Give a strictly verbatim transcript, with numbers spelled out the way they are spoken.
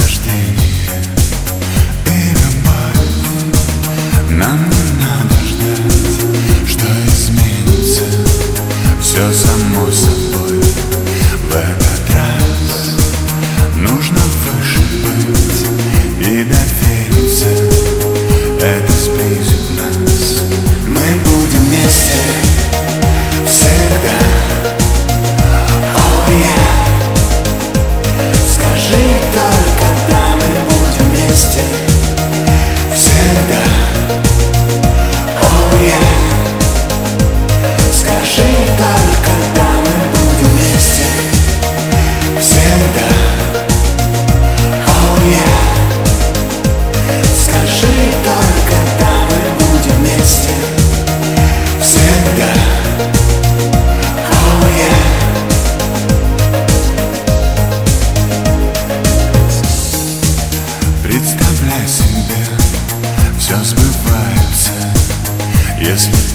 рождения и любовь. Нам не надо ждать, что изменится все само собой. В этот раз нужно выше быть и довериться. Это сблизит нас. Мы будем вместе всегда. Oh yeah. Скажи только, да, мы будем вместе всегда. Oh yeah. Скажи только, да, мы будем вместе всегда. Oh yeah. Скажи только, да, мы будем вместе всегда. Oh yeah. Представляй себе, все сбывается, если